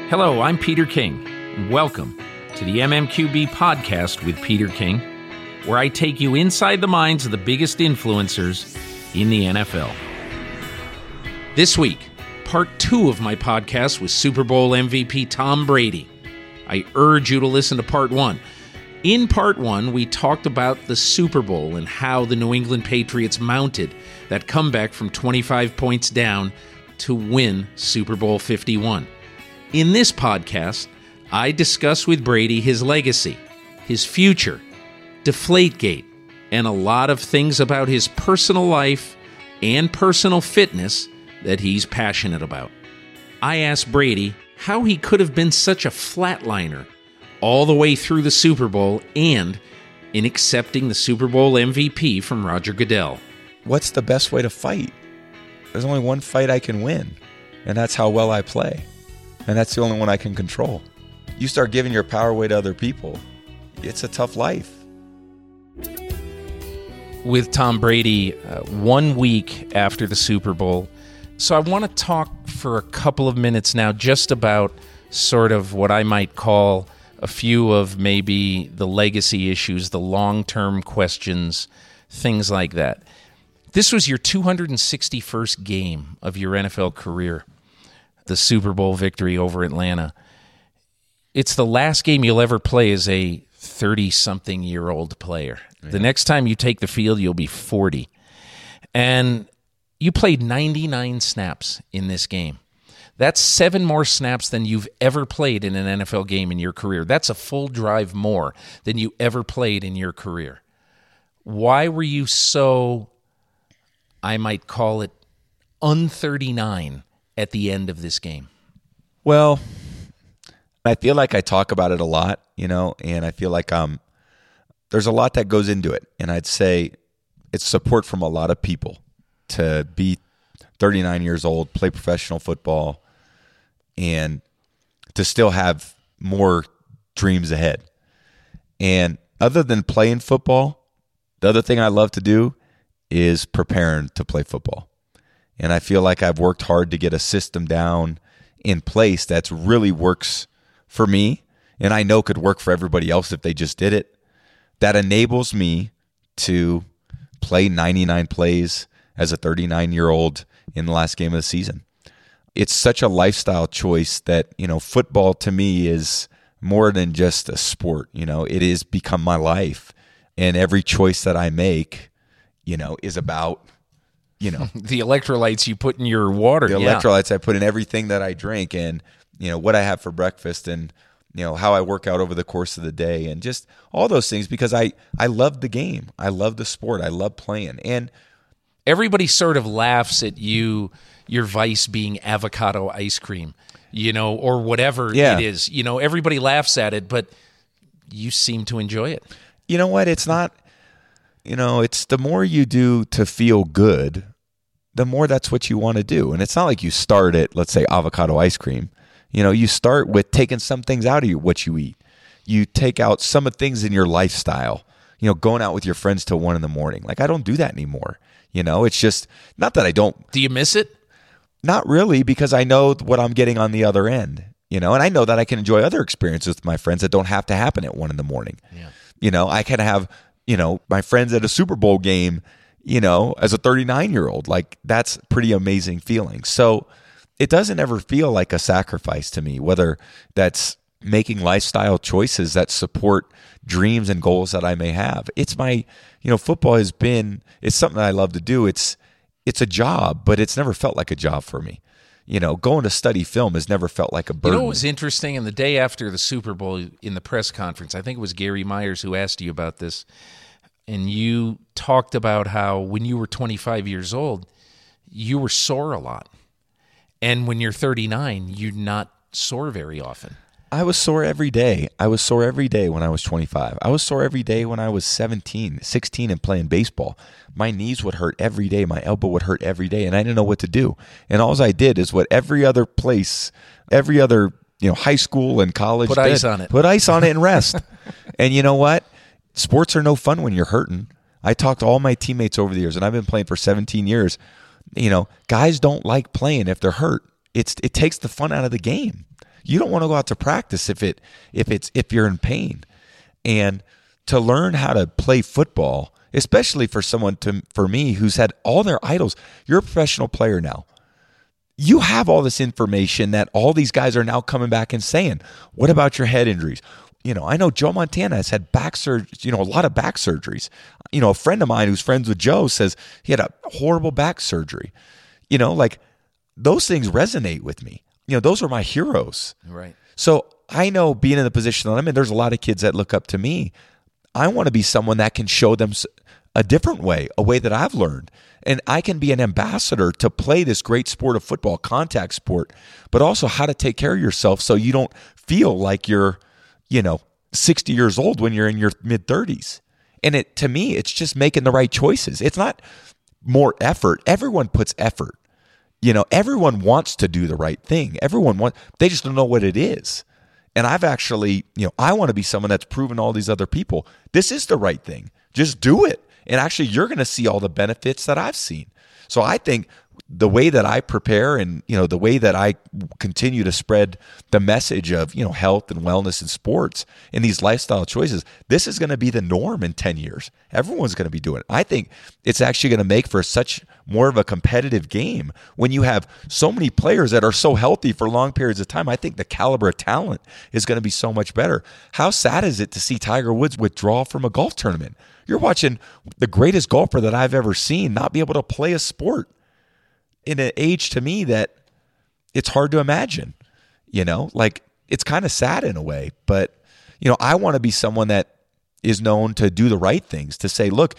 Hello, I'm Peter King, and welcome to the MMQB podcast with Peter King, where I take you inside the minds of the biggest influencers in the NFL. This week, part 2 of my podcast with Super Bowl MVP Tom Brady. I urge you to listen to part 1. In part 1, we talked about the Super Bowl and how the New England Patriots mounted that comeback from 25 points down to win Super Bowl 51. In this podcast, I discuss with Brady his legacy, his future, Deflategate, and a lot of things about his personal life and personal fitness that he's passionate about. I asked Brady how he could have been such a flatliner all the way through the Super Bowl and in accepting the Super Bowl MVP from Roger Goodell. What's the best way to fight? There's only one fight I can win, and that's how well I play. And that's the only one I can control. You start giving your power away to other people, it's a tough life. With Tom Brady, 1 week after the Super Bowl. So I want to talk for a couple of minutes now just about sort of what I might call a few of maybe the legacy issues, the long-term questions, things like that. This was your 261st game of your NFL career, the Super Bowl victory over Atlanta. It's the last game you'll ever play as a 30-something-year-old player. Yeah. The next time you take the field, you'll be 40. And you played 99 snaps in this game. That's 7 more snaps than you've ever played in an NFL game in your career. That's a full drive more than you ever played in your career. Why were you so, I might call it, un-39 at the end of this game? Well, I feel like I talk about it a lot, and I feel like there's a lot that goes into it. And I'd say it's support from a lot of people to be 39 years old, play professional football, and to still have more dreams ahead. And other than playing football, the other thing I love to do is preparing to play football. And I feel like I've worked hard to get a system down in place that really works for me, and I know could work for everybody else if they just did it, that enables me to play 99 plays as a 39-year-old in the last game of the season. It's such a lifestyle choice that, football to me is more than just a sport. It has become my life, and every choice that I make, is about the electrolytes you put in your water. The electrolytes I put in everything that I drink, and what I have for breakfast, and how I work out over the course of the day, and just all those things, because I love the game. I love the sport. I love playing. And everybody sort of laughs at your vice being avocado ice cream, or whatever it is. Everybody laughs at it, but you seem to enjoy it. You know what? It's not, it's the more you do to feel good, the more that's what you want to do. And it's not like you start at, let's say, avocado ice cream. You start with taking some things out of what you eat. You take out some of the things in your lifestyle, going out with your friends till 1 a.m. Like, I don't do that anymore. It's just, not that I don't. Do you miss it? Not really, because I know what I'm getting on the other end, and I know that I can enjoy other experiences with my friends that don't have to happen at 1 a.m. Yeah. I can have, my friends at a Super Bowl game, as a 39-year-old. Like, that's pretty amazing feeling. So it doesn't ever feel like a sacrifice to me, whether that's making lifestyle choices that support dreams and goals that I may have. It's my, football it's something that I love to do. It's a job, but it's never felt like a job for me. Going to study film has never felt like a burden. What was interesting? And the day after the Super Bowl in the press conference, I think it was Gary Myers who asked you about this, and you talked about how when you were 25 years old, you were sore a lot. And when you're 39, you're not sore very often. I was sore every day. I was sore every day when I was 25. I was sore every day when I was 17, 16 and playing baseball. My knees would hurt every day. My elbow would hurt every day, and I didn't know what to do. And all I did is what every other place, every other high school and college put ice on it. Put ice on it and rest. And you know what? Sports are no fun when you're hurting. I talked to all my teammates over the years, and I've been playing for 17 years. Guys don't like playing if they're hurt. It takes the fun out of the game. You don't want to go out to practice if you're in pain. And to learn how to play football, especially for for me who's had all their idols. You're a professional player now. You have all this information that all these guys are now coming back and saying, what about your head injuries? I know Joe Montana has had back surgery, a lot of back surgeries. A friend of mine who's friends with Joe says he had a horrible back surgery. Those things resonate with me. Those are my heroes. Right. So I know being in the position that I'm in, there's a lot of kids that look up to me. I want to be someone that can show them a different way, a way that I've learned. And I can be an ambassador to play this great sport of football, contact sport, but also how to take care of yourself so you don't feel like you're, 60 years old when you're in your mid-30s. And to me, it's just making the right choices. It's not more effort. Everyone puts effort. Everyone wants to do the right thing. They just don't know what it is. And I've actually, I want to be someone that's proven all these other people, this is the right thing. Just do it. And actually, you're going to see all the benefits that I've seen. So I think the way that I prepare and, the way that I continue to spread the message of, health and wellness in sports and these lifestyle choices, this is going to be the norm in 10 years. Everyone's going to be doing it. I think it's actually going to make for such more of a competitive game when you have so many players that are so healthy for long periods of time. I think the caliber of talent is going to be so much better. How sad is it to see Tiger Woods withdraw from a golf tournament? You're watching the greatest golfer that I've ever seen not be able to play a sport in an age, to me, that it's hard to imagine. It's kind of sad in a way, but I want to be someone that is known to do the right things, to say, look,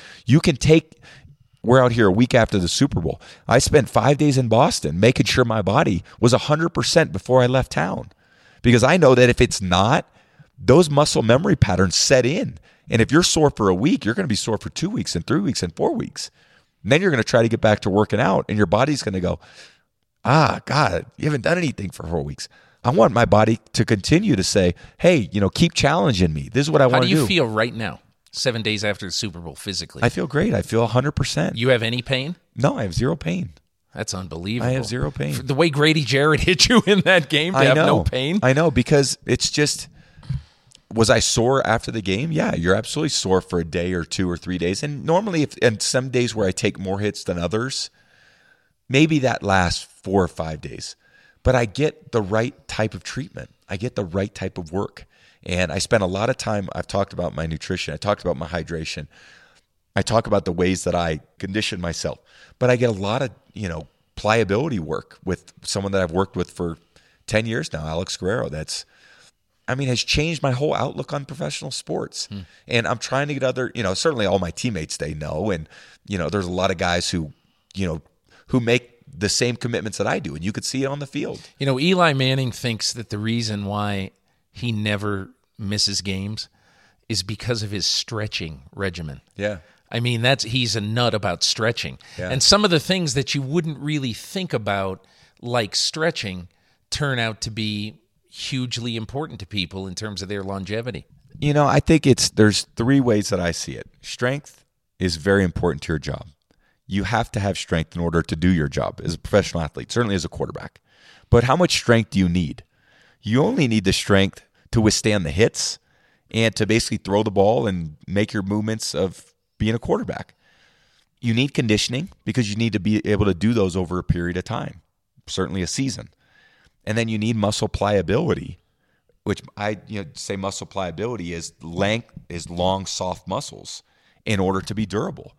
we're out here a week after the Super Bowl. I spent 5 days in Boston making sure my body was 100% before I left town, because I know that if it's not, those muscle memory patterns set in. And if you're sore for a week, you're going to be sore for 2 weeks and 3 weeks and 4 weeks. And then you're going to try to get back to working out, and your body's going to go, God, you haven't done anything for 4 weeks. I want my body to continue to say, hey, keep challenging me. This is what I want to do. How do you feel right now, 7 days after the Super Bowl, physically? I feel great. I feel 100%. You have any pain? No, I have zero pain. That's unbelievable. I have zero pain. The way Grady Jarrett hit you in that game to have no pain? I know, because it's just... Was I sore after the game? Yeah, you're absolutely sore for a day or 2 or 3 days. And normally, and some days where I take more hits than others, maybe that lasts 4 or 5 days. But I get the right type of treatment. I get the right type of work. And I spend a lot of time, I've talked about my nutrition. I talked about my hydration. I talk about the ways that I condition myself. But I get a lot of, pliability work with someone that I've worked with for 10 years now, Alex Guerrero. Has changed my whole outlook on professional sports. And I'm trying to get certainly all my teammates, they know. And, there's a lot of guys who make the same commitments that I do. And you could see it on the field. Eli Manning thinks that the reason why he never misses games is because of his stretching regimen. Yeah. He's a nut about stretching. Yeah. And some of the things that you wouldn't really think about, like stretching, turn out to be hugely important to people in terms of their longevity. I think there's 3 ways that I see it. Strength is very important to your job. You have to have strength in order to do your job as a professional athlete, certainly as a quarterback. But how much strength do you need? You only need the strength to withstand the hits and to basically throw the ball and make your movements of being a quarterback. You need conditioning because you need to be able to do those over a period of time, certainly a season. And then you need muscle pliability, which I say muscle pliability is length, is long, soft muscles in order to be durable.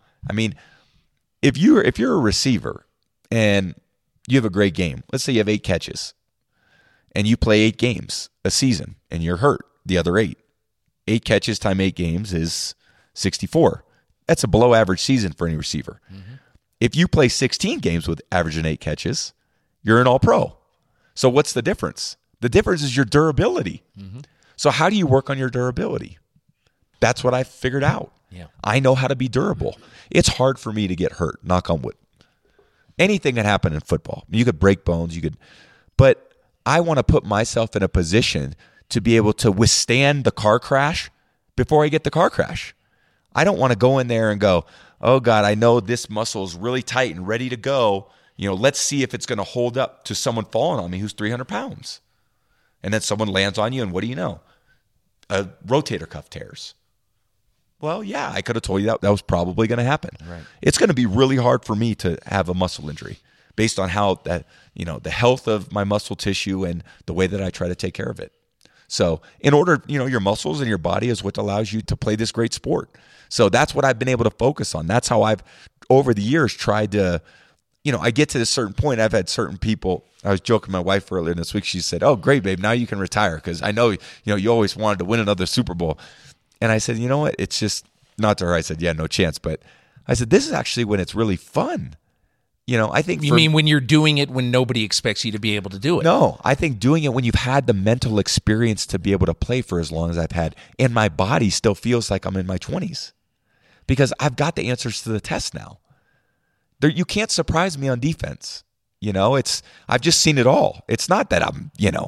If you're a receiver and you have a great game, let's say you have 8 catches and you play 8 games a season and you're hurt the other 8. 8 catches times 8 games is 64. That's a below average season for any receiver. Mm-hmm. If you play 16 games with averaging 8 catches, you're an all-pro. So what's the difference? The difference is your durability. Mm-hmm. So how do you work on your durability? That's what I figured out. Yeah. I know how to be durable. It's hard for me to get hurt, knock on wood. Anything can happen in football. You could break bones, but I want to put myself in a position to be able to withstand the car crash before I get the car crash. I don't want to go in there and go, oh God, I know this muscle is really tight and ready to go. Let's see if it's going to hold up to someone falling on me who's 300 pounds. And then someone lands on you, and what do you know? A rotator cuff tears. Well, yeah, I could have told you that was probably going to happen. Right. It's going to be really hard for me to have a muscle injury based on how that, the health of my muscle tissue and the way that I try to take care of it. So in order, your muscles and your body is what allows you to play this great sport. So that's what I've been able to focus on. That's how I've, over the years, tried to, I get to this certain point. I've had certain people. I was joking with my wife earlier this week. She said, "Oh, great, babe. Now you can retire because I know, you always wanted to win another Super Bowl." And I said, "You know what? It's just not to her." I said, "Yeah, no chance." But I said, "This is actually when it's really fun." I think. You mean when you're doing it when nobody expects you to be able to do it? No, I think doing it when you've had the mental experience to be able to play for as long as I've had, and my body still feels like I'm in my 20s because I've got the answers to the test now. You can't surprise me on defense. I've just seen it all. It's not that I'm,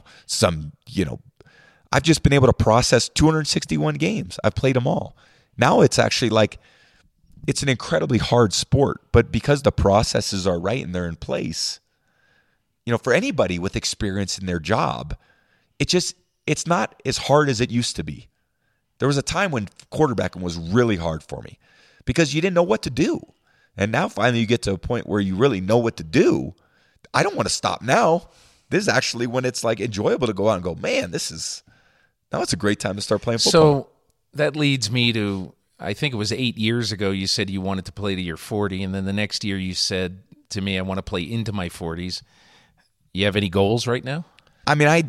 I've just been able to process 261 games. I've played them all. Now it's actually it's an incredibly hard sport, but because the processes are right and they're in place, for anybody with experience in their job, it's not as hard as it used to be. There was a time when quarterbacking was really hard for me because you didn't know what to do. And now finally you get to a point where you really know what to do. I don't want to stop now. This is actually when it's enjoyable to go out and go, man, now it's a great time to start playing football. So that leads me to, I think it was 8 years ago, you said you wanted to play to your 40, and then the next year you said to me, I want to play into my 40s. You have any goals right now? I mean,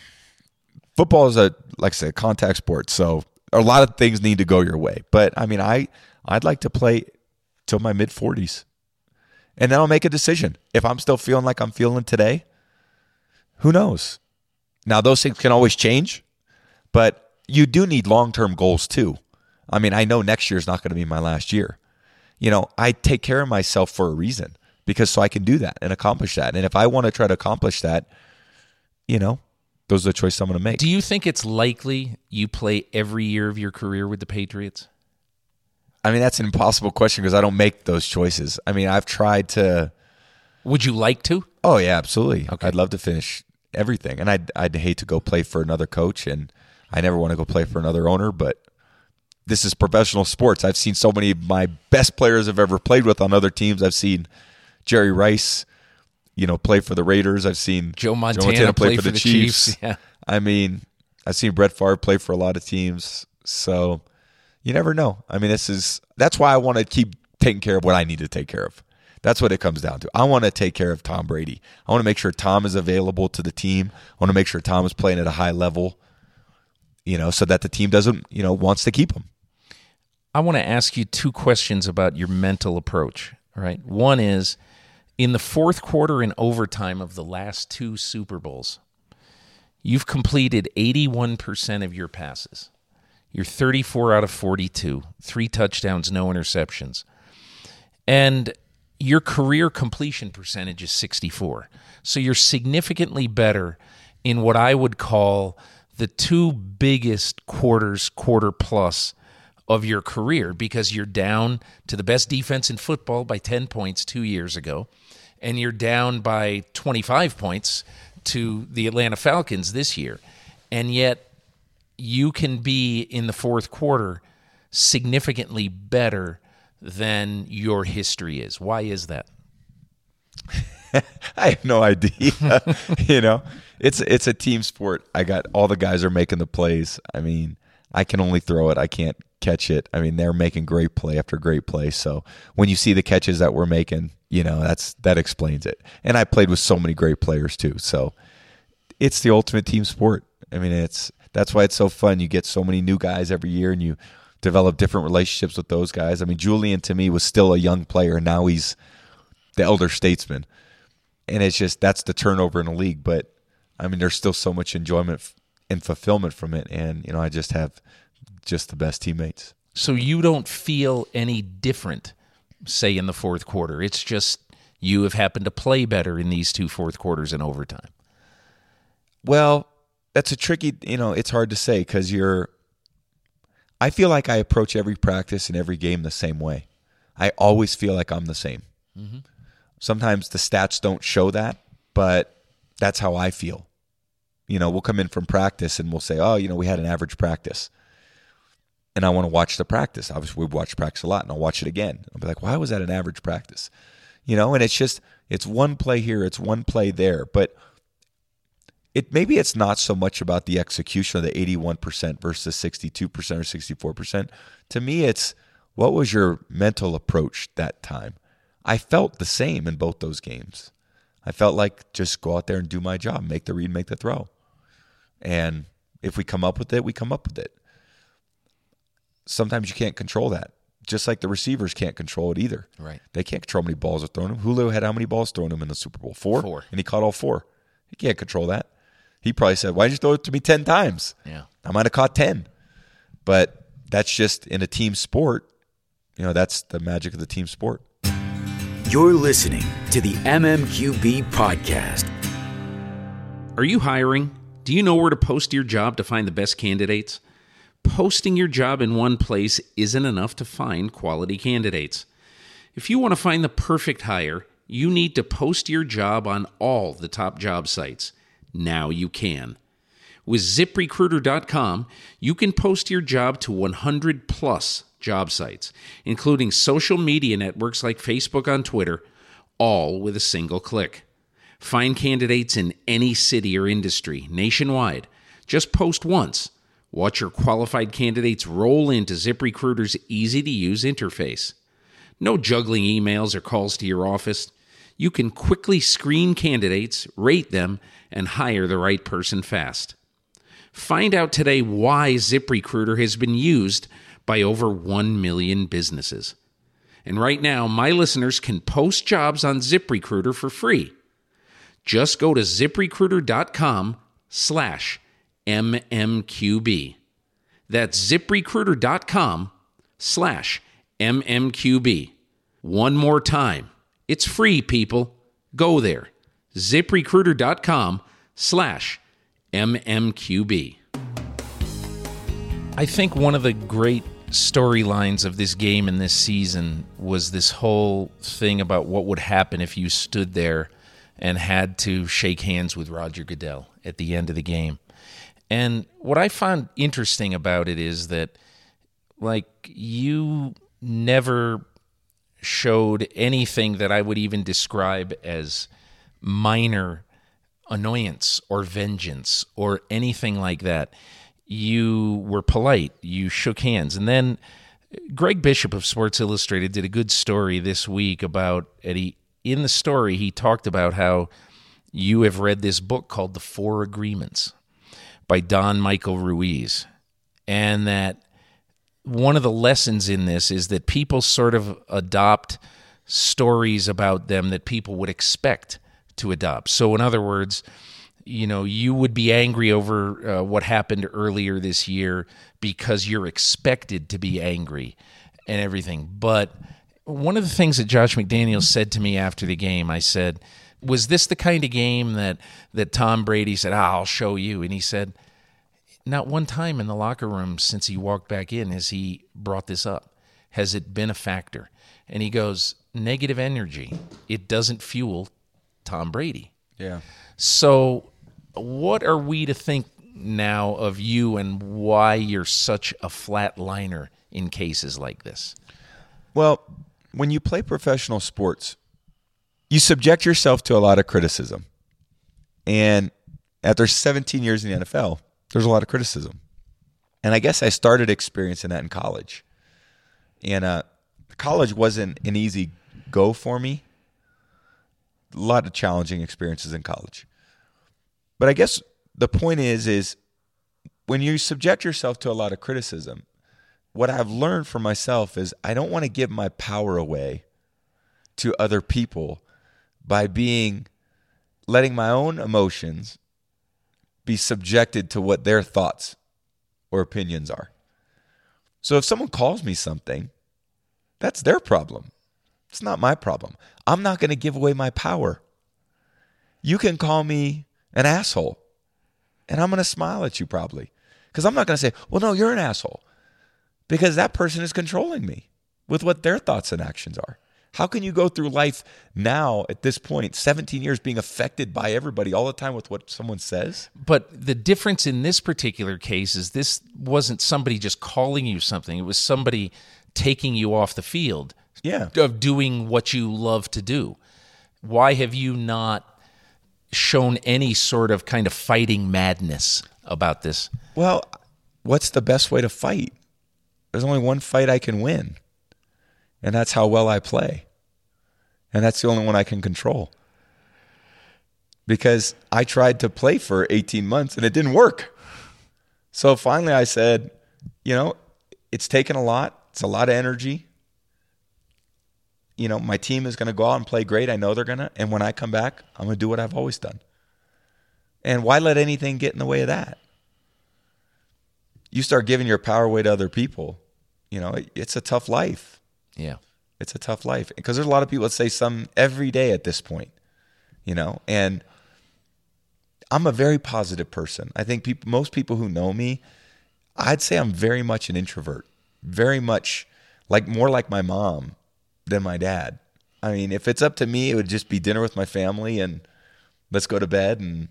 football is a contact sport, so a lot of things need to go your way. But I mean, I'd like to play till my mid-40s. And then I'll make a decision. If I'm still feeling like I'm feeling today, who knows? Now, those things can always change, but you do need long-term goals too. I mean, I know next year is not going to be my last year. I take care of myself for a reason because so I can do that and accomplish that. And if I want to try to accomplish that, those are the choices I'm going to make. Do you think it's likely you play every year of your career with the Patriots? I mean, that's an impossible question because I don't make those choices. I mean, I've tried to. Would you like to? Oh, yeah, absolutely. Okay. I'd love to finish everything. And I'd hate to go play for another coach, and I never want to go play for another owner, but this is professional sports. I've seen so many of my best players I've ever played with on other teams. I've seen Jerry Rice, play for the Raiders. I've seen Joe Montana play for the Chiefs. Yeah. I mean, I've seen Brett Favre play for a lot of teams. So you never know. I mean, that's why I want to keep taking care of what I need to take care of. That's what it comes down to. I want to take care of Tom Brady. I want to make sure Tom is available to the team. I want to make sure Tom is playing at a high level, so that the team doesn't, wants to keep him. I want to ask you two questions about your mental approach. All right. One is, in the fourth quarter and overtime of the last two Super Bowls, you've completed 81% of your passes. You're 34 out of 42, 3 touchdowns, no interceptions. And your career completion percentage is 64. So you're significantly better in what I would call the two biggest quarter plus of your career, because you're down to the best defense in football by 10 points 2 years ago, and you're down by 25 points to the Atlanta Falcons this year. And yet you can be in the fourth quarter significantly better than your history is. Why is that? I have no idea. It's a team sport. All the guys are making the plays. I mean, I can only throw it. I can't catch it. I mean, they're making great play after great play. So when you see the catches that we're making, that explains it. And I played with so many great players too. So it's the ultimate team sport. I mean, that's why it's so fun. You get so many new guys every year, and you develop different relationships with those guys. I mean, Julian to me was still a young player, and now he's the elder statesman. And it's just, that's the turnover in the league. But I mean, there's still so much enjoyment and fulfillment from it. And, I just have the best teammates. So you don't feel any different, say, in the fourth quarter. It's just you have happened to play better in these two fourth quarters and overtime. Well, that's a tricky, it's hard to say because I feel like I approach every practice and every game the same way. I always feel like I'm the same. Mm-hmm. Sometimes the stats don't show that, but that's how I feel. we'll come in from practice and we'll say, oh, we had an average practice. And I want to watch the practice. Obviously, we've watched practice a lot, and I'll watch it again. I'll be like, why was that an average practice? And it's one play here, it's one play there. But maybe it's not so much about the execution of the 81% versus 62% or 64%. To me, it's what was your mental approach that time? I felt the same in both those games. I felt like just go out there and do my job, make the read, make the throw. And if we come up with it, we come up with it. Sometimes you can't control that. Just like the receivers can't control it either. Right. They can't control how many balls are thrown him. Julio had how many balls thrown him in the Super Bowl? Four. And he caught all 4. He can't control that. He probably said, why did you throw it to me 10 times? Yeah. I might have caught 10. But that's just in a team sport. That's the magic of the team sport. You're listening to the MMQB podcast. Are you hiring? Do you know where to post your job to find the best candidates? Posting your job in one place isn't enough to find quality candidates. If you want to find the perfect hire, you need to post your job on all the top job sites. Now you can. With ZipRecruiter.com, you can post your job to 100 plus job sites, including social media networks like Facebook on Twitter, all with a single click. Find candidates in any city or industry nationwide. Just post once. Watch your qualified candidates roll into ZipRecruiter's easy-to-use interface. No juggling emails or calls to your office. You can quickly screen candidates, rate them, and hire the right person fast. Find out today why ZipRecruiter has been used by over 1 million businesses. And right now, my listeners can post jobs on ZipRecruiter for free. Just go to ZipRecruiter.com/MMQB. That's ZipRecruiter.com/MMQB. One more time. It's free, people. Go there. ZipRecruiter.com/MMQB. I think one of the great storylines of this game and this season was this whole thing about what would happen if you stood there and had to shake hands with Roger Goodell at the end of the game. And what I found interesting about it is that, you never showed anything that I would even describe as minor annoyance or vengeance or anything like that. You were polite. You shook hands. And then Greg Bishop of Sports Illustrated did a good story this week about, in the story, he talked about how you have read this book called The Four Agreements by Don Michael Ruiz. And that one of the lessons in this is that people sort of adopt stories about them that people would expect to adopt. So in other words, you would be angry over what happened earlier this year because you're expected to be angry and everything. But one of the things that Josh McDaniels said to me after the game, I said, was this the kind of game that Tom Brady said, I'll show you? And he said, not one time in the locker room since he walked back in has he brought this up. Has it been a factor? And he goes, negative energy. It doesn't fuel Tom Brady. Yeah. So what are we to think now of you and why you're such a flatliner in cases like this? Well, when you play professional sports, you subject yourself to a lot of criticism. And after 17 years in the NFL, there's a lot of criticism. And I guess I started experiencing that in college. And college wasn't an easy go for me. A lot of challenging experiences in college. But I guess the point is when you subject yourself to a lot of criticism, what I've learned for myself is I don't want to give my power away to other people by letting my own emotions be subjected to what their thoughts or opinions are. So if someone calls me something, that's their problem. It's not my problem. I'm not going to give away my power. You can call me an asshole, and I'm going to smile at you probably, because I'm not going to say, well, no, you're an asshole, because that person is controlling me with what their thoughts and actions are. How can you go through life now at this point, 17 years, being affected by everybody all the time with what someone says? But the difference in this particular case is this wasn't somebody just calling you something. It was somebody taking you off the field of doing what you love to do. Why have you not shown any sort of kind of fighting madness about this? Well, what's the best way to fight? There's only one fight I can win, and that's how well I play. And that's the only one I can control. Because I tried to play for 18 months, and it didn't work. So finally I said, it's taken a lot. It's a lot of energy. My team is going to go out and play great. I know they're going to. And when I come back, I'm going to do what I've always done. And why let anything get in the way of that? You start giving your power away to other people, it's a tough life. Yeah. It's a tough life. Because there's a lot of people that say something every day at this point, and I'm a very positive person. I think most people who know me, I'd say I'm very much an introvert, very much more like my mom than my dad. I mean, if it's up to me, it would just be dinner with my family and let's go to bed. And,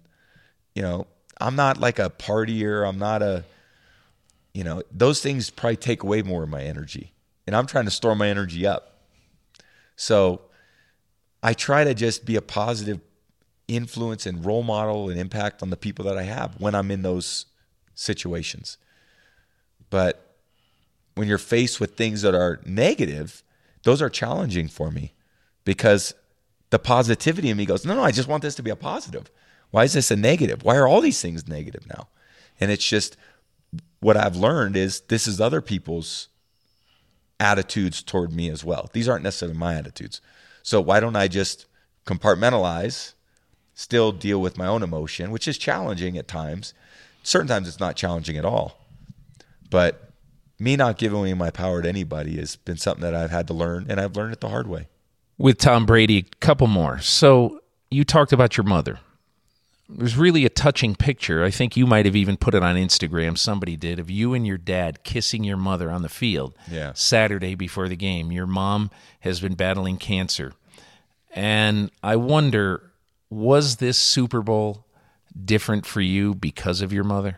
I'm not like a partier. I'm not those things probably take away more of my energy. And I'm trying to store my energy up. So I try to just be a positive influence and role model and impact on the people that I have when I'm in those situations. But when you're faced with things that are negative, those are challenging for me because the positivity in me goes, no, I just want this to be a positive. Why is this a negative? Why are all these things negative now? And it's just what I've learned is this is other people's attitudes toward me as well. These aren't necessarily my attitudes. So why don't I just compartmentalize, still deal with my own emotion, which is challenging at times. Certain times it's not challenging at all. But me not giving away my power to anybody has been something that I've had to learn, and I've learned it the hard way. With Tom Brady, a couple more. So you talked about your mother. It was really a touching picture. I think you might have even put it on Instagram. Somebody did, of you and your dad kissing your mother on the field Saturday before the game. Your mom has been battling cancer. And I wonder, was this Super Bowl different for you because of your mother?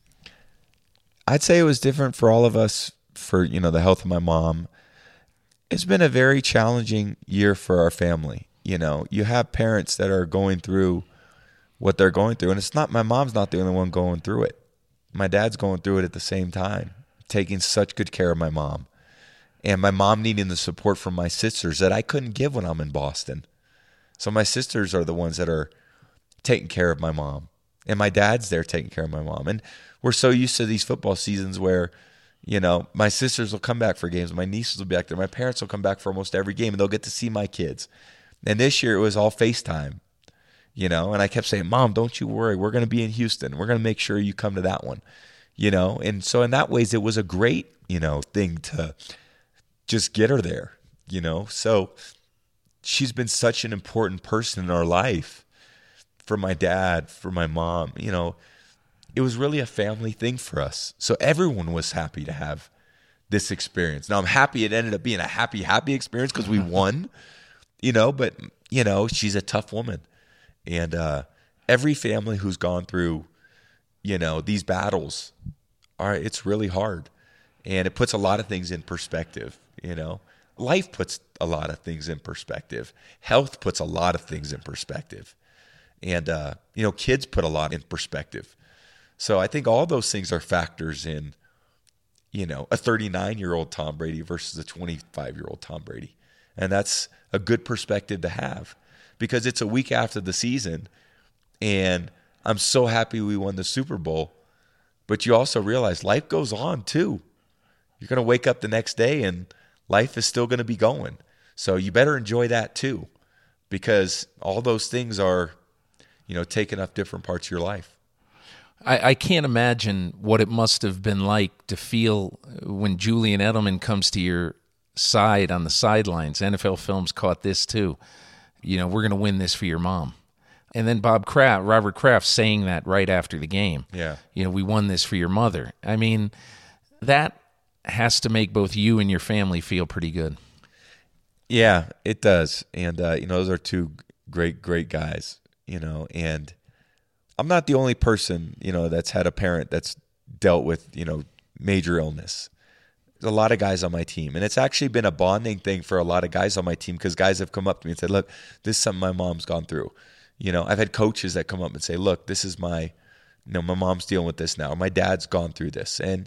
I'd say it was different for all of us for, the health of my mom. It's been a very challenging year for our family. You have parents that are going through what they're going through. And my mom's not the only one going through it. My dad's going through it at the same time, taking such good care of my mom. And my mom needing the support from my sisters that I couldn't give when I'm in Boston. So my sisters are the ones that are taking care of my mom. And my dad's there taking care of my mom. And we're so used to these football seasons where, my sisters will come back for games. My nieces will be back there. My parents will come back for almost every game, and they'll get to see my kids. And this year it was all FaceTime. And I kept saying, Mom, don't you worry. We're going to be in Houston. We're going to make sure you come to that one, And so in that ways, it was a great, thing to just get her there, So she's been such an important person in our life for my dad, for my mom, It was really a family thing for us. So everyone was happy to have this experience. Now, I'm happy it ended up being a happy experience because we won, but, she's a tough woman. And every family who's gone through, these battles, it's really hard. And it puts a lot of things in perspective, Life puts a lot of things in perspective. Health puts a lot of things in perspective. And, kids put a lot in perspective. So I think all those things are factors in, a 39-year-old Tom Brady versus a 25-year-old Tom Brady. And that's a good perspective to have. Because it's a week after the season, and I'm so happy we won the Super Bowl. But you also realize life goes on too. You're going to wake up the next day, and life is still going to be going. So you better enjoy that too, because all those things are, taking up different parts of your life. I can't imagine what it must have been like to feel when Julian Edelman comes to your side on the sidelines. NFL Films caught this too. We're going to win this for your mom. And then Robert Kraft saying that right after the game. Yeah. We won this for your mother. I mean, that has to make both you and your family feel pretty good. Yeah, it does. And, those are two great guys, and I'm not the only person, that's had a parent that's dealt with, major illness. There's a lot of guys on my team, and it's actually been a bonding thing for a lot of guys on my team because guys have come up to me and said, look, this is something my mom's gone through. I've had coaches that come up and say, look, this is my mom's dealing with this now, or my dad's gone through this. And,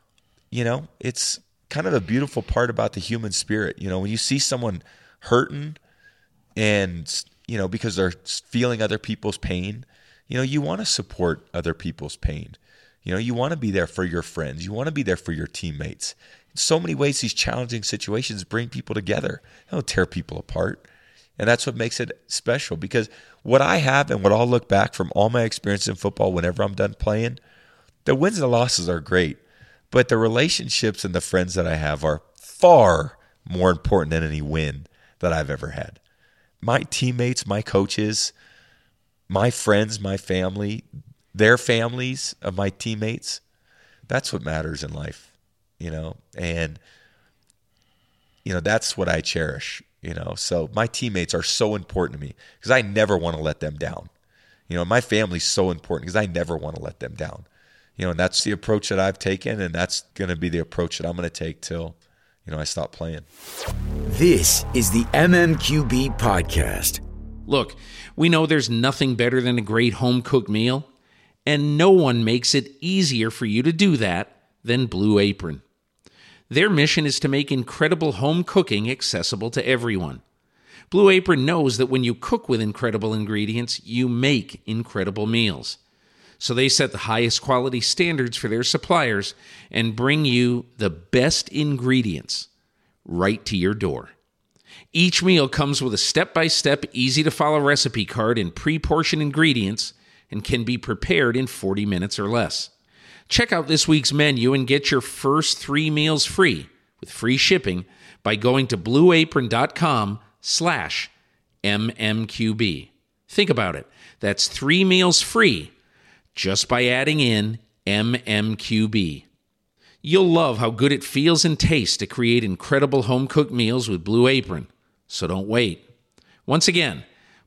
it's kind of a beautiful part about the human spirit. When you see someone hurting and, because they're feeling other people's pain, you want to support other people's pain. You want to be there for your friends. You want to be there for your teammates. In so many ways, these challenging situations bring people together. They don't tear people apart. And that's what makes it special, because what I have and what I'll look back from all my experience in football whenever I'm done playing, the wins and the losses are great, but the relationships and the friends that I have are far more important than any win that I've ever had. My teammates, my coaches, my friends, my family, their families of my teammates, that's what matters in life, and, that's what I cherish, So my teammates are so important to me because I never want to let them down. My family's so important because I never want to let them down. And that's the approach that I've taken, and that's going to be the approach that I'm going to take till, I stop playing. This is the MMQB Podcast. Look, we know there's nothing better than a great home-cooked meal, and no one makes it easier for you to do that than Blue Apron. Their mission is to make incredible home cooking accessible to everyone. Blue Apron knows that when you cook with incredible ingredients, you make incredible meals. So they set the highest quality standards for their suppliers and bring you the best ingredients right to your door. Each meal comes with a step-by-step, easy-to-follow recipe card and pre-portioned ingredients and can be prepared in 40 minutes or less. Check out this week's menu and get your first 3 meals free with free shipping by going to blueapron.com/MMQB. Think about it. That's 3 meals free just by adding in MMQB. You'll love how good it feels and tastes to create incredible home-cooked meals with Blue Apron. So don't wait. Once again,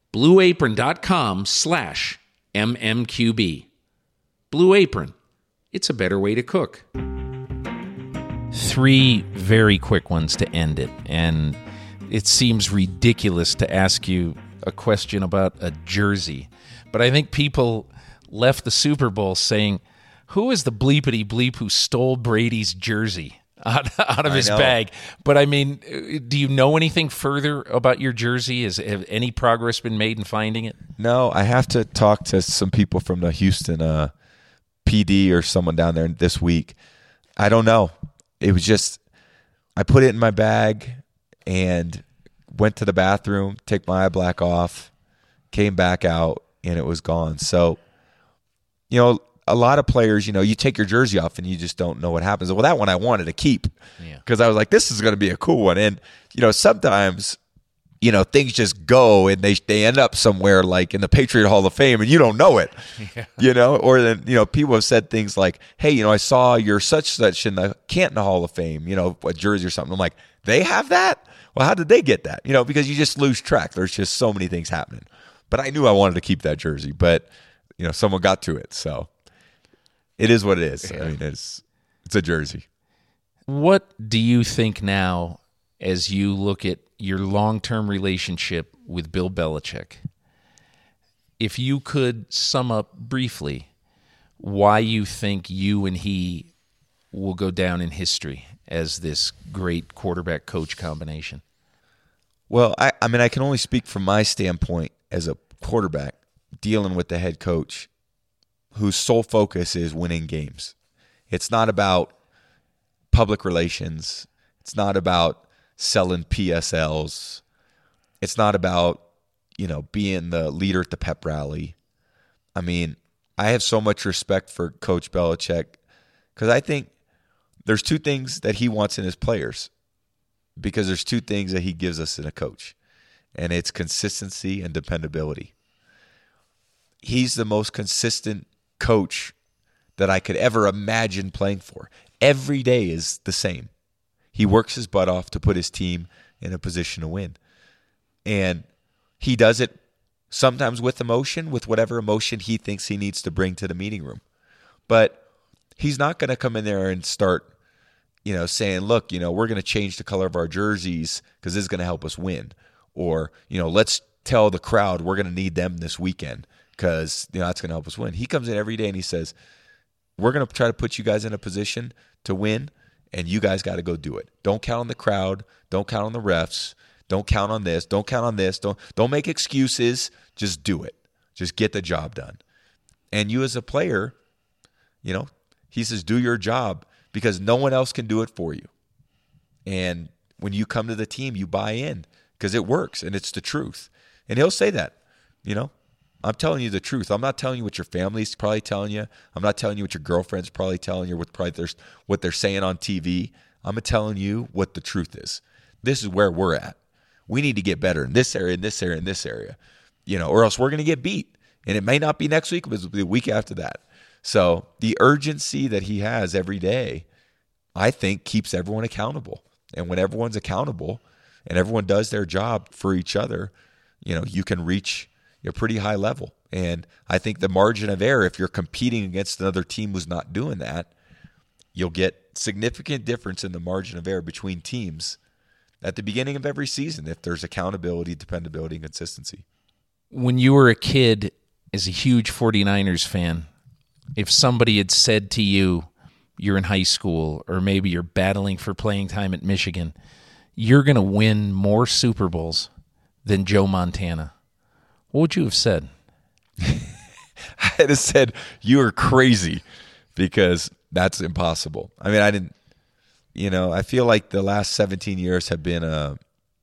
blueapron.com/MMQB. Blue Apron. It's a better way to cook. 3 very quick ones to end it. And it seems ridiculous to ask you a question about a jersey. But I think people left the Super Bowl saying, who is the bleepity bleep who stole Brady's jersey out of his bag? But I mean, do you know anything further about your jersey? Have any progress been made in finding it? No, I have to talk to some people from the Houston PD or someone down there this week. I don't know. It was just, I put it in my bag and went to the bathroom, take my eye black off, came back out, and it was gone. So, a lot of players, you take your jersey off and you just don't know what happens. Well, that one I wanted to keep because I was like, this is going to be a cool one. And, sometimes, things just go and they end up somewhere like in the Patriot Hall of Fame and you don't know it, or then, people have said things like, hey, I saw your such in the Canton Hall of Fame, a jersey or something. I'm like, they have that? Well, how did they get that? Because you just lose track. There's just so many things happening. But I knew I wanted to keep that jersey, but, someone got to it. So it is what it is. Yeah. I mean, it's a jersey. What do you think now as you look at your long-term relationship with Bill Belichick? If you could sum up briefly why you think you and he will go down in history as this great quarterback-coach combination. Well, I mean, I can only speak from my standpoint as a quarterback dealing with the head coach whose sole focus is winning games. It's not about public relations. It's not about selling PSLs. It's not about, being the leader at the pep rally. I mean, I have so much respect for Coach Belichick because I think there's 2 things that he wants in his players because there's 2 things that he gives us in a coach, and it's consistency and dependability. He's the most consistent coach that I could ever imagine playing for. Every day is the same. He works his butt off to put his team in a position to win. And he does it sometimes with emotion, with whatever emotion he thinks he needs to bring to the meeting room. But he's not going to come in there and start, saying, look, we're going to change the color of our jerseys because this is going to help us win. Or, let's tell the crowd we're going to need them this weekend because that's going to help us win. He comes in every day and he says, we're going to try to put you guys in a position to win, and you guys got to go do it. Don't count on the crowd. Don't count on the refs. Don't count on this. Don't count on this. Don't make excuses. Just do it. Just get the job done. And you as a player, he says, do your job because no one else can do it for you. And when you come to the team, you buy in because it works and it's the truth. And he'll say that, I'm telling you the truth. I'm not telling you what your family's probably telling you. I'm not telling you what your girlfriend's probably telling you, what they're saying on TV. I'm telling you what the truth is. This is where we're at. We need to get better in this area, in this area, in this area, or else we're going to get beat. And it may not be next week, but it'll be the week after that. So the urgency that he has every day, I think, keeps everyone accountable. And when everyone's accountable and everyone does their job for each other, you can reach a pretty high level. And I think the margin of error, if you're competing against another team who's not doing that, you'll get significant difference in the margin of error between teams at the beginning of every season if there's accountability, dependability, and consistency. When you were a kid, as a huge 49ers fan, if somebody had said to you, you're in high school, or maybe you're battling for playing time at Michigan, you're going to win more Super Bowls than Joe Montana, what would you have said? I'd have said, you are crazy, because that's impossible. I mean, I didn't, I feel like the last 17 years have been a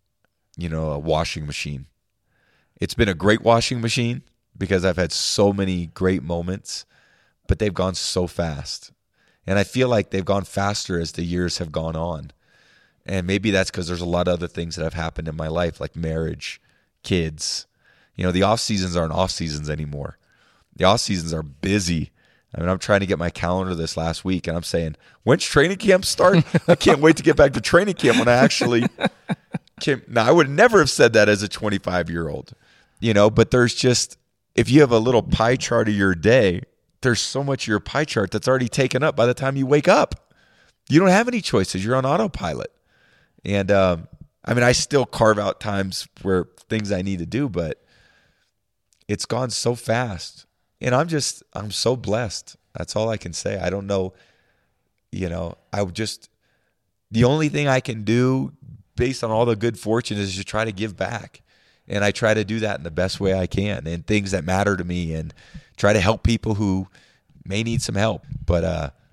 washing machine. It's been a great washing machine because I've had so many great moments, but they've gone so fast. And I feel like they've gone faster as the years have gone on. And maybe that's because there's a lot of other things that have happened in my life, like marriage, kids. The off seasons aren't off seasons anymore. The off seasons are busy. I mean, I'm trying to get my calendar this last week, and I'm saying, when's training camp start? I can't wait to get back to training camp when I actually can. Now, I would never have said that as a 25-year-old, but there's just, if you have a little pie chart of your day, there's so much of your pie chart that's already taken up by the time you wake up. You don't have any choices. You're on autopilot. And, I still carve out times where things I need to do, but it's gone so fast. And I'm so blessed. That's all I can say. I don't know, the only thing I can do based on all the good fortune is to try to give back. And I try to do that in the best way I can, and things that matter to me, and try to help people who may need some help. But,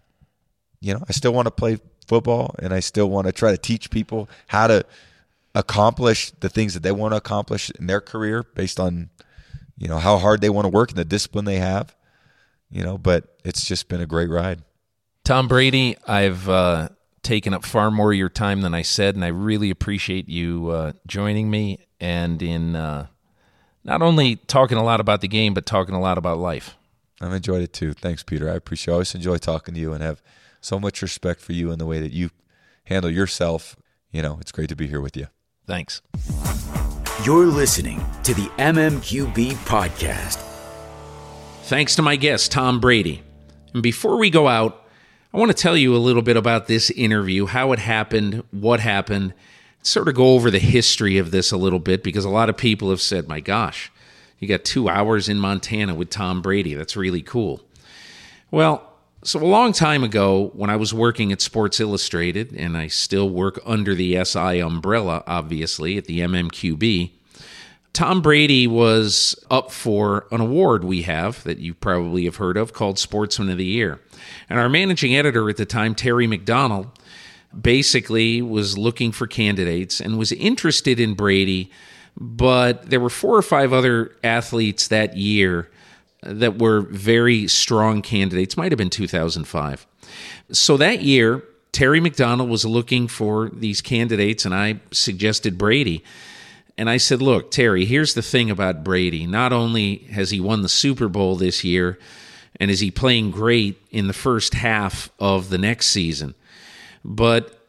I still want to play football, and I still want to try to teach people how to accomplish the things that they want to accomplish in their career based on, how hard they want to work and the discipline they have, but it's just been a great ride. Tom Brady, I've taken up far more of your time than I said, and I really appreciate you joining me and in not only talking a lot about the game, but talking a lot about life. I've enjoyed it too. Thanks, Peter. I appreciate it. I always enjoy talking to you and have so much respect for you and the way that you handle yourself. It's great to be here with you. Thanks. You're listening to the MMQB Podcast. Thanks to my guest, Tom Brady. And before we go out, I want to tell you a little bit about this interview, how it happened, what happened, sort of go over the history of this a little bit, because a lot of people have said, my gosh, you got 2 hours in Montana with Tom Brady. That's really cool. Well, so a long time ago, when I was working at Sports Illustrated, and I still work under the SI umbrella, obviously, at the MMQB, Tom Brady was up for an award we have that you probably have heard of called Sportsman of the Year. And our managing editor at the time, Terry McDonald, basically was looking for candidates and was interested in Brady, but there were 4 or 5 other athletes that year that were very strong candidates. Might have been 2005. So that year, Terry McDonald was looking for these candidates, and I suggested Brady. And I said, look, Terry, here's the thing about Brady. Not only has he won the Super Bowl this year, and is he playing great in the first half of the next season, but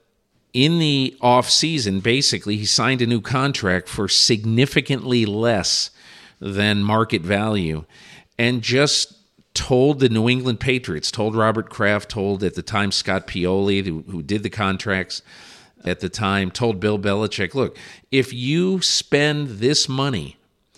in the offseason, basically, he signed a new contract for significantly less than market value and just told the New England Patriots, told Robert Kraft, told at the time Scott Pioli, who did the contracts at the time, told Bill Belichick, look, if you spend this money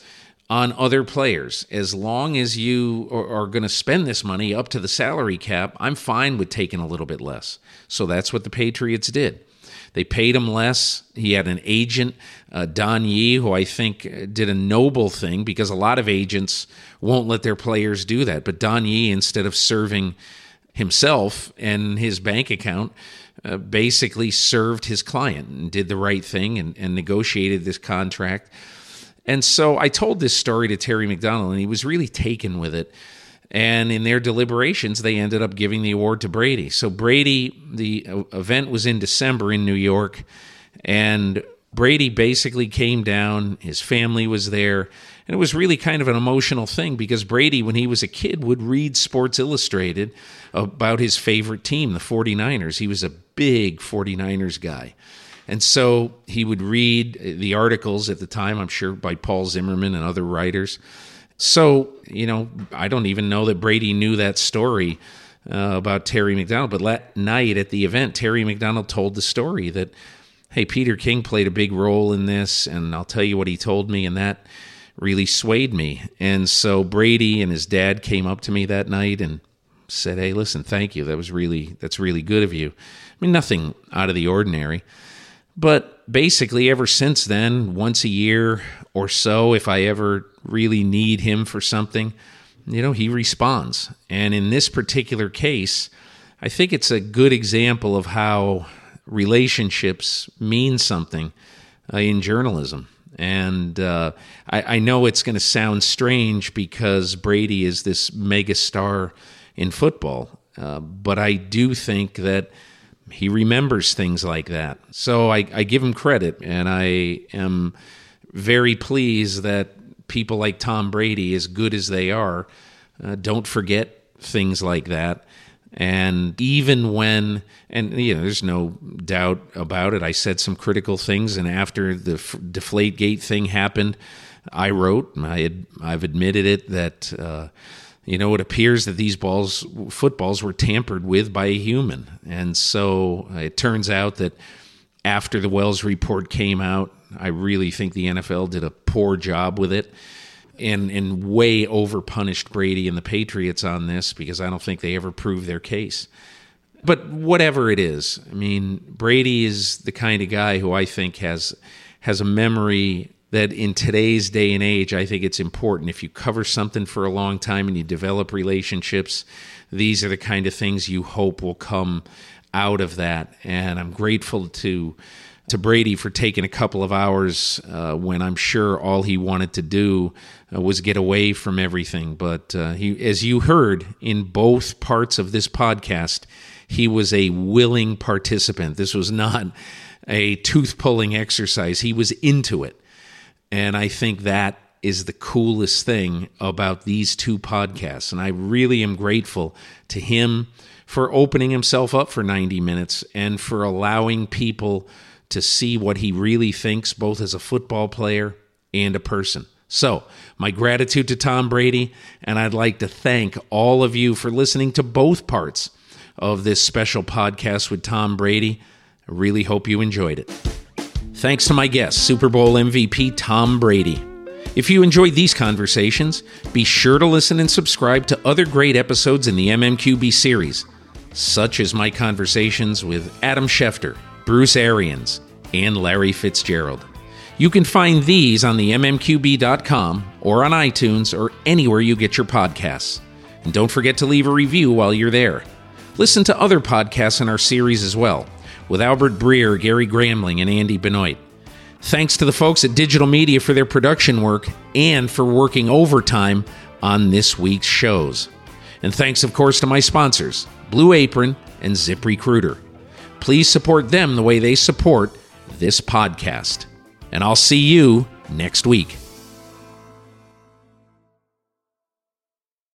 on other players, as long as you are going to spend this money up to the salary cap, I'm fine with taking a little bit less. So that's what the Patriots did. They paid him less. He had an agent, Don Yee, who I think did a noble thing because a lot of agents won't let their players do that. But Don Yee, instead of serving himself and his bank account, basically served his client and did the right thing and negotiated this contract. And so I told this story to Terry McDonald, and he was really taken with it. And in their deliberations, they ended up giving the award to Brady. So Brady, the event was in December in New York, and Brady basically came down. His family was there, and it was really kind of an emotional thing because Brady, when he was a kid, would read Sports Illustrated about his favorite team, the 49ers. He was a big 49ers guy. And so he would read the articles at the time, I'm sure, by Paul Zimmerman and other writers. So, I don't even know that Brady knew that story about Terry McDonald. But that night at the event, Terry McDonald told the story that, hey, Peter King played a big role in this, and I'll tell you what he told me, and that really swayed me. And so Brady and his dad came up to me that night and said, hey, listen, thank you. That's really good of you. I mean, nothing out of the ordinary. But basically, ever since then, once a year or so, if I ever really need him for something, he responds. And in this particular case, I think it's a good example of how relationships mean something in journalism. And I know it's going to sound strange because Brady is this mega star in football, but I do think that he remembers things like that. So I give him credit, and I am very pleased that people like Tom Brady, as good as they are, don't forget things like that. And even when, there's no doubt about it, I said some critical things, and after the Deflategate thing happened, I wrote, and I've admitted it, that it appears that these footballs were tampered with by a human. And so it turns out that after the Wells report came out, I really think the NFL did a poor job with it and way over-punished Brady and the Patriots on this because I don't think they ever proved their case. But whatever it is, Brady is the kind of guy who I think has a memory that in today's day and age, I think it's important. If you cover something for a long time and you develop relationships, these are the kind of things you hope will come out of that. And I'm grateful to Brady for taking a couple of hours when I'm sure all he wanted to do was get away from everything. But he, as you heard in both parts of this podcast, he was a willing participant. This was not a tooth-pulling exercise. He was into it. And I think that is the coolest thing about these two podcasts. And I really am grateful to him for opening himself up for 90 minutes and for allowing people to see what he really thinks, both as a football player and a person. So, my gratitude to Tom Brady, and I'd like to thank all of you for listening to both parts of this special podcast with Tom Brady. I really hope you enjoyed it. Thanks to my guest, Super Bowl MVP Tom Brady. If you enjoyed these conversations, be sure to listen and subscribe to other great episodes in the MMQB series, such as my conversations with Adam Schefter, Bruce Arians, and Larry Fitzgerald. You can find these on the mmqb.com or on iTunes or anywhere you get your podcasts. And don't forget to leave a review while you're there. Listen to other podcasts in our series as well, with Albert Breer, Gary Gramling, and Andy Benoit. Thanks to the folks at Digital Media for their production work and for working overtime on this week's shows. And thanks, of course, to my sponsors, Blue Apron and ZipRecruiter. Please support them the way they support this podcast. And I'll see you next week.